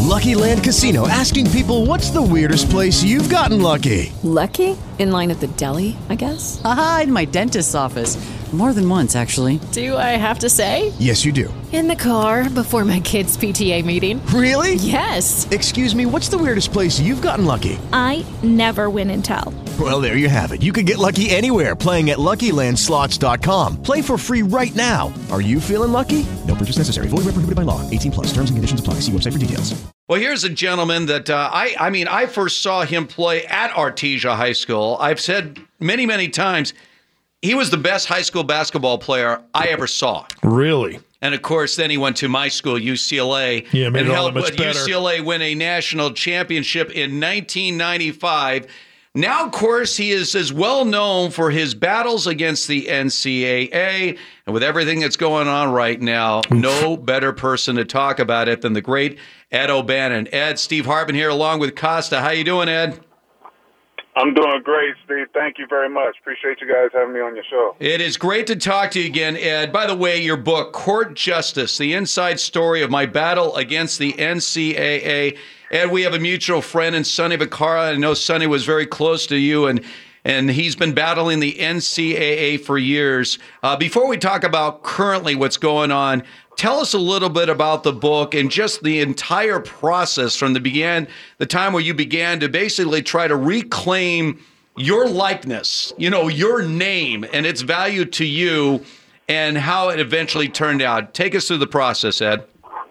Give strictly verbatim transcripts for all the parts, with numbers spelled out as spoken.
Lucky Land Casino, asking people, what's the weirdest place you've gotten lucky? Lucky? In line at the deli, I guess? Aha, in my dentist's office. More than once, actually. Do I have to say? Yes, you do. In the car before my kids' P T A meeting. Really? Yes. Excuse me, what's the weirdest place you've gotten lucky? I never win and tell. Well, there you have it. You can get lucky anywhere, playing at Lucky Land Slots dot com. Play for free right now. Are you feeling lucky? No purchase necessary. Void where prohibited by law. eighteen plus. Terms and conditions apply. See website for details. Well, here's a gentleman that uh, I, I mean, I first saw him play at Artesia High School. I've said many, many times, he was the best high school basketball player I ever saw. Really? And, of course, then he went to my school, U C L A, Yeah, made and it all helped that much U better. C L A win a national championship in nineteen ninety-five. Now, of course, he is as well known for his battles against the N C A A. And with everything that's going on right now, no better person to talk about it than the great Ed O'Bannon. Ed, Steve Hartman here along with Costa. How you doing, Ed? I'm doing great, Steve. Thank you very much. Appreciate you guys having me on your show. It is great to talk to you again, Ed. By the way, your book, Court Justice, the inside story of my battle against the N C A A. Ed, we have a mutual friend in Sonny Vaccaro. I know Sonny was very close to you, and and he's been battling the N C A A for years. Uh, before we talk about currently what's going on, tell us a little bit about the book and just the entire process from the began, the time where you began to basically try to reclaim your likeness, you know, your name and its value to you, and how it eventually turned out. Take us through the process, Ed.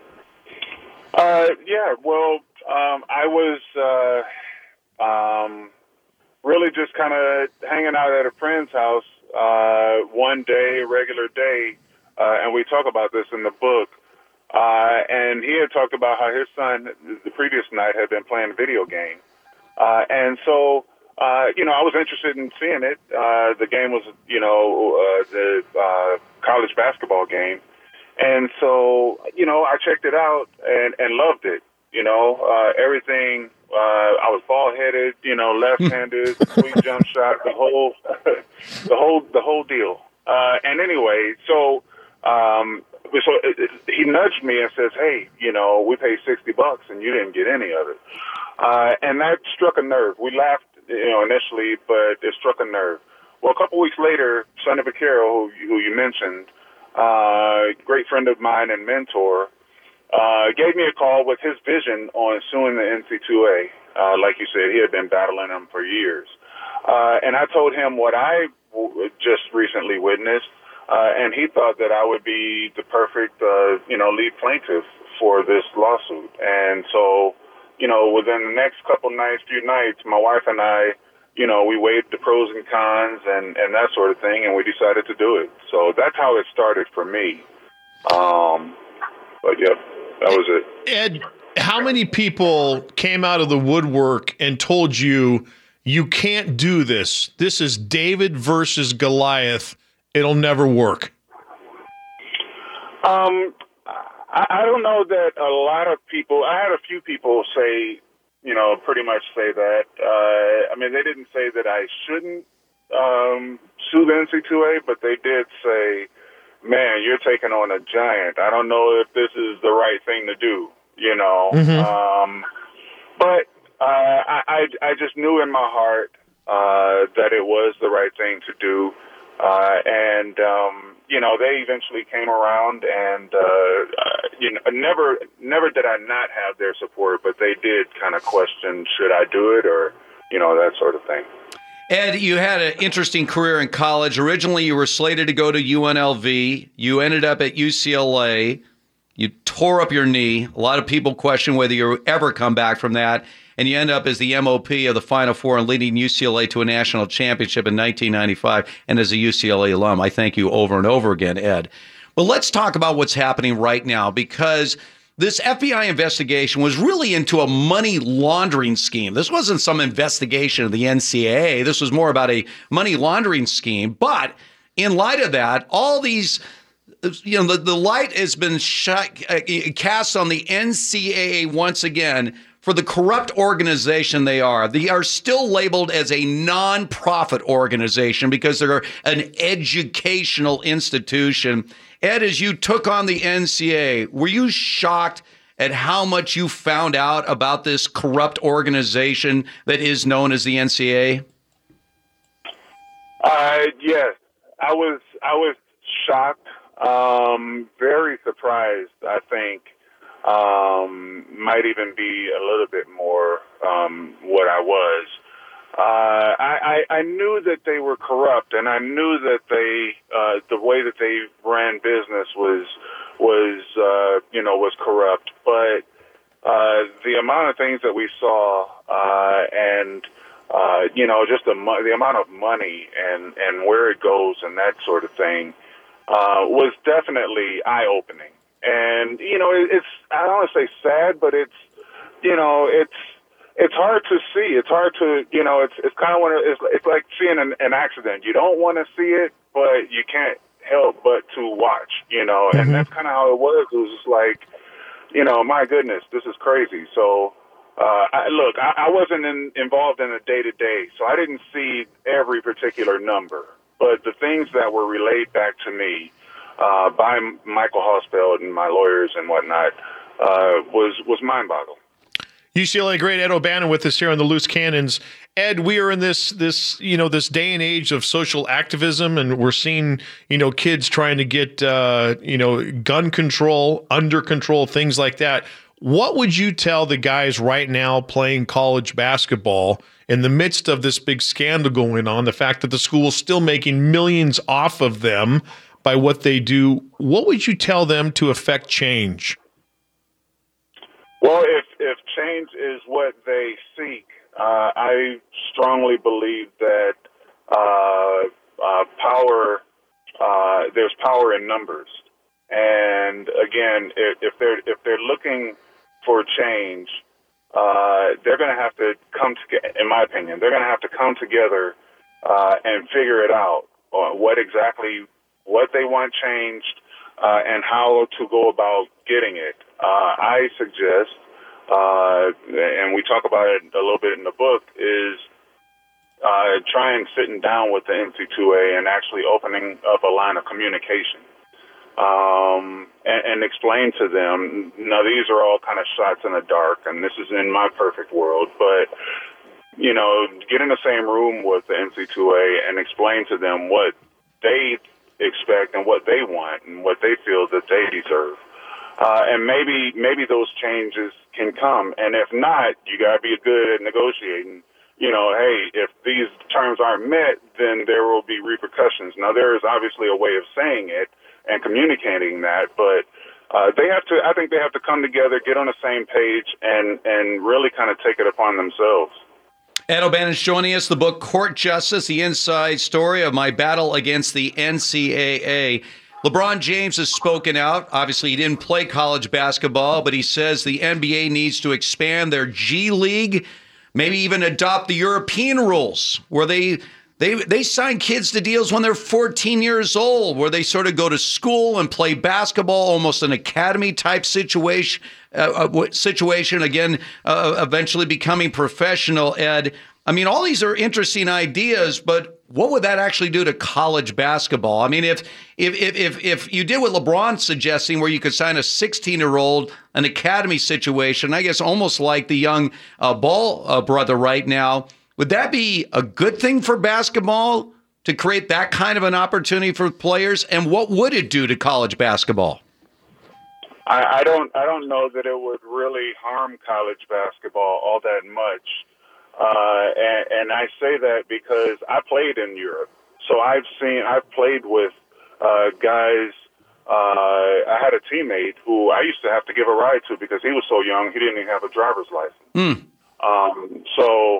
Uh, yeah, well, um, I was uh, um, really just kind of hanging out at a friend's house uh, one day, a regular day, uh, and we talk about this in the book. Uh, and he had talked about how his son, the previous night, had been playing a video game. Uh, and so, uh, you know, I was interested in seeing it. Uh, the game was, you know, uh, the uh, college basketball game. And so, you know, I checked it out and, and loved it. You know, uh, everything, uh, I was ball-headed, you know, left-handed, sweet jump shot, the whole, the whole, the whole deal. Uh, and anyway, so, um, so it, it, he nudged me and says, hey, you know, we paid sixty bucks and you didn't get any of it. Uh, and that struck a nerve. We laughed, you know, initially, but it struck a nerve. Well, a couple weeks later, Sonny Vaccaro, who, who you mentioned, uh, great friend of mine and mentor, uh, gave me a call with his vision on suing the N C double A. Uh, like you said, he had been battling them for years. Uh, and I told him what I w- just recently witnessed, uh, and he thought that I would be the perfect, uh, you know, lead plaintiff for this lawsuit. And so, you know, within the next couple nights, few nights, my wife and I, you know, we weighed the pros and cons and, and that sort of thing, and we decided to do it. So that's how it started for me. Um, but, yeah, that was it. Ed, how many people came out of the woodwork and told you, you can't do this? This is David versus Goliath. It'll never work. Um, I, I don't know that a lot of people, I had a few people say, you know, pretty much say that. Uh, I mean, they didn't say that I shouldn't um, sue the N C double A, but they did say, man, you're taking on a giant. I don't know if this is the right thing to do, you know. Mm-hmm. Um, but uh, I, I, I just knew in my heart uh, that it was the right thing to do. Uh, and, um, you know, they eventually came around and, uh, uh, you know, never, never did I not have their support, but they did kind of question, should I do it or, you know, that sort of thing. Ed, you had an interesting career in college. Originally, you were slated to go to U N L V. You ended up at U C L A. You tore up your knee. A lot of people question whether you'll ever come back from that. And you end up as the M O P of the Final Four and leading U C L A to a national championship in nineteen ninety-five. And as a U C L A alum, I thank you over and over again, Ed. But let's talk about what's happening right now, because this F B I investigation was really into a money laundering scheme. This wasn't some investigation of the N C A A. This was more about a money laundering scheme. But in light of that, all these, you know, the, the light has been shot, uh, cast on the N C A A once again for the corrupt organization they are. They are still labeled as a nonprofit organization because they're an educational institution. Ed, as you took on the N C A A, were you shocked at how much you found out about this corrupt organization that is known as the N C A A? Uh, yes, I was. I was shocked, um, very surprised. I think um, might even be a little bit more um, what I was. Uh, I, I, I knew that they were corrupt, and I knew that they, uh, the way that they ran business was, was, uh, you know, was corrupt. But, uh, the amount of things that we saw, uh, and, uh, you know, just the, mo- the amount of money and, and where it goes and that sort of thing, uh, was definitely eye-opening. And, you know, it, it's, I don't want to say sad, but it's, you know, it's, It's hard to see. It's hard to, you know, it's it's kind of one of, it's, it's like seeing an, an accident. You don't want to see it, but you can't help but to watch, you know, and mm-hmm. that's kind of how it was. It was just like, you know, my goodness, this is crazy. So, uh, I, look, I, I wasn't in, involved in the day-to-day, so I didn't see every particular number. But the things that were relayed back to me uh, by Michael Hosfeld and my lawyers and whatnot uh, was, was mind-boggling. U C L A great Ed O'Bannon with us here on the Loose Cannons. Ed, we are in this this you know this day and age of social activism, and we're seeing you know kids trying to get uh, you know gun control under control, things like that. What would you tell the guys right now playing college basketball in the midst of this big scandal going on? The fact that the school's still making millions off of them by what they do. What would you tell them to affect change? Well, if, if change is what they seek, uh, I strongly believe that uh, uh, power, uh, there's power in numbers. And again, if, if they're if they're looking for change, uh, they're going to have to come together. In my opinion, they're going to have to come together uh, and figure it out. Uh, what exactly what they want changed. Uh, and how to go about getting it. Uh, I suggest, uh, and we talk about it a little bit in the book, is uh, trying sitting down with the N C two A and actually opening up a line of communication um, and, and explain to them. Now, these are all kind of shots in the dark, and this is in my perfect world, but you know, get in the same room with the N C two A and explain to them what they expect and what they want and what they feel that they deserve. Uh, and maybe maybe those changes can come. And if not, you got to be good at negotiating. You know, hey, if these terms aren't met, then there will be repercussions. Now, there is obviously a way of saying it and communicating that, but uh, they have to, I think they have to come together, get on the same page, and, and really kind of take it upon themselves. Ed O'Bannon's joining us. The book Court Justice, the inside story of my battle against the N C A A. LeBron James has spoken out. Obviously, he didn't play college basketball, but he says the N B A needs to expand their G League, maybe even adopt the European rules where they they they sign kids to deals when they're fourteen years old, where they sort of go to school and play basketball, almost an academy type situation. Uh, situation again, uh, eventually becoming professional. Ed, I mean, all these are interesting ideas, but what would that actually do to college basketball? I mean, if if if if you did what LeBron's suggesting, where you could sign a sixteen-year-old, an academy situation, I guess almost like the young uh, Ball uh, brother right now, would that be a good thing for basketball to create that kind of an opportunity for players? And what would it do to college basketball? I, I don't. I don't know that it would really harm college basketball all that much, uh, and, and I say that because I played in Europe, so I've seen. I've played with uh, guys. Uh, I had a teammate who I used to have to give a ride to because he was so young he didn't even have a driver's license. Mm. Um, so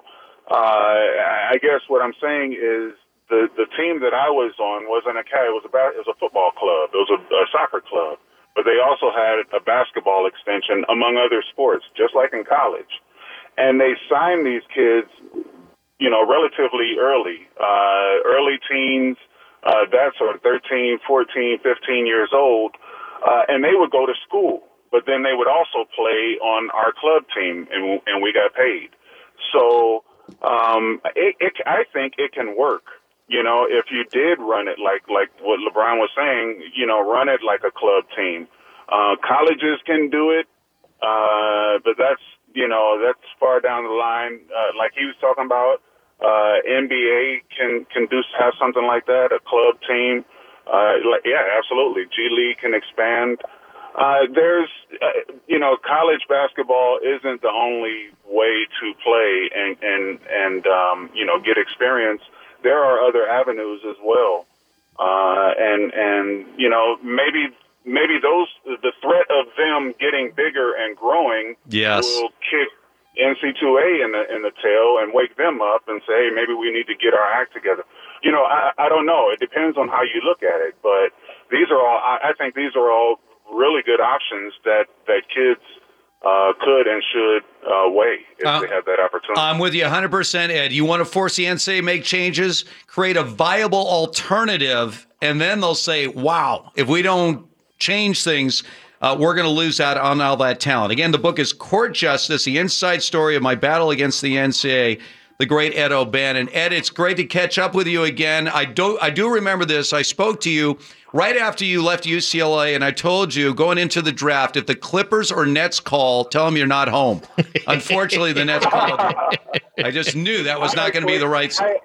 uh, I guess what I'm saying is the the team that I was on was an academy. It was about. It was a football club. It was a, a soccer club. But they also had a basketball extension, among other sports, just like in college. And they signed these kids, you know, relatively early, uh, early teens, uh, that sort of thirteen, fourteen, fifteen years old. Uh, and they would go to school, but then they would also play on our club team, and, and we got paid. So um, it, it, I think it can work. You know, if you did run it like like what LeBron was saying, you know, run it like a club team. Uh, colleges can do it. Uh, but that's, you know, that's far down the line. Uh, like he was talking about, uh, N B A can, can do, have something like that, a club team. Uh, like, yeah, absolutely. G League can expand. Uh, there's, uh, you know, college basketball isn't the only way to play and, and, and, um, you know, get experience. There are other avenues as well. Uh, and, and, you know, maybe, maybe those, the threat of them getting bigger and growing yes. will kick N C double A in the, in the tail and wake them up and say, hey, maybe we need to get our act together. You know, I, I don't know. It depends on how you look at it, but these are all, I, I think these are all really good options that, that kids uh, could and should uh, weigh if uh, they have that opportunity. I'm with you one hundred percent, Ed. You want to force the N C double A to make changes, create a viable alternative, and then they'll say, wow, if we don't change things, uh, we're going to lose out on all that talent. Again, the book is Court Justice, the inside story of my battle against the N C double A, the great Ed O'Bannon. Ed, it's great to catch up with you again. I do, I do remember this. I spoke to you right after you left U C L A, and I told you going into the draft, if the Clippers or Nets call, tell them you're not home. Unfortunately, the Nets called you. I just knew that was not going to be the right. I,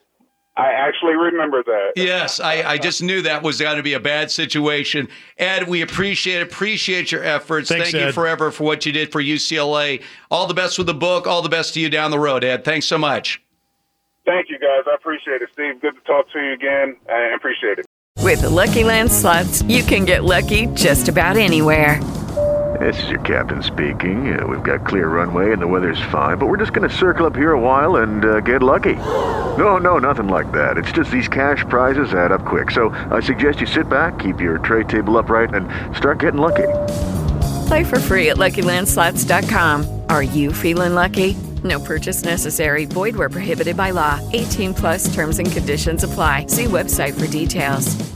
I actually remember that. Yes, I, I just knew that was going to be a bad situation. Ed, we appreciate it. Appreciate your efforts. Thanks, Thank Ed. you forever for what you did for U C L A. All the best with the book. All the best to you down the road, Ed. Thanks so much. Thank you, guys. I appreciate it, Steve. Good to talk to you again. I appreciate it. With the Lucky Land Slots, you can get lucky just about anywhere. This is your captain speaking. Uh, we've got clear runway and the weather's fine, but we're just going to circle up here a while and uh, get lucky. No, no, nothing like that. It's just these cash prizes add up quick. So I suggest you sit back, keep your tray table upright, and start getting lucky. Play for free at Lucky Land Slots dot com. Are you feeling lucky? No purchase necessary. Void where prohibited by law. eighteen plus terms and conditions apply. See website for details.